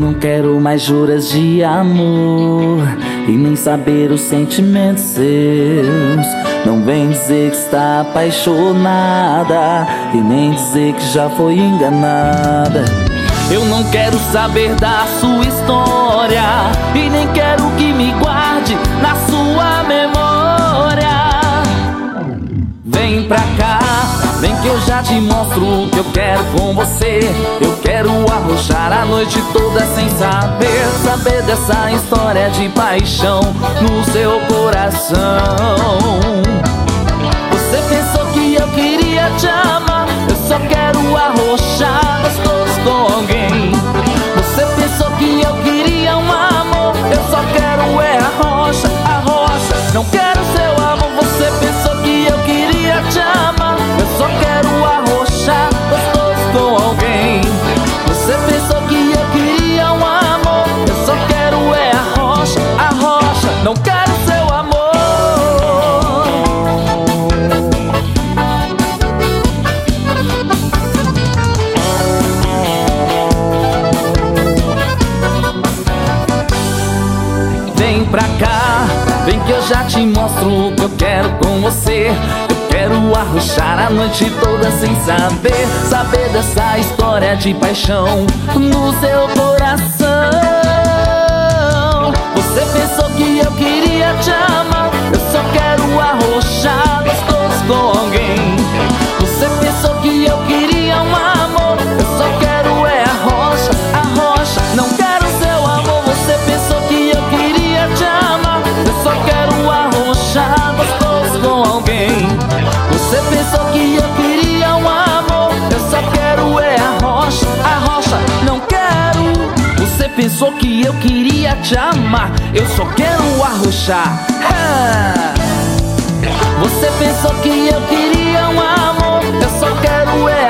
não quero mais juras de amor e nem saber os sentimentos seus. Não vem dizer que está apaixonada e nem dizer que já foi enganada. Eu não quero saber da sua história e nem quero que me guarde na sua memória. Vem pra cá, vem que eu já te mostro o que eu quero com você. Eu quero arrochar a noite toda sem saber dessa história de paixão no seu coração. Você pensou que eu queria te amar, eu só quero arrochar gostoso com alguém. Você pensou que eu queria um amor, eu só quero é a rocha, não quero seu amor. Você pensou que eu queria te amar, eu só quero arrochar gostoso com alguém. Você pensou que eu queria um amor, eu só quero é a rocha, não quero seu amor. Vem pra cá, vem que eu já te mostro o que eu quero com você. Eu quero arrochar a noite toda sem saber dessa história de paixão no seu coração. Você pensou que eu queria te amar, eu só quero arrochar gostoso com alguém. Você pensou que eu queria um amor, eu só quero é a rocha, não quero seu amor. Você pensou que eu queria te amar, eu só quero arrochar gostoso com alguém. Você pensou que eu queria um amor, eu só quero é a rocha, não quero. Você pensou que eu queria te amar, eu só quero arrochar. Você pensou que eu queria um amor, eu só quero é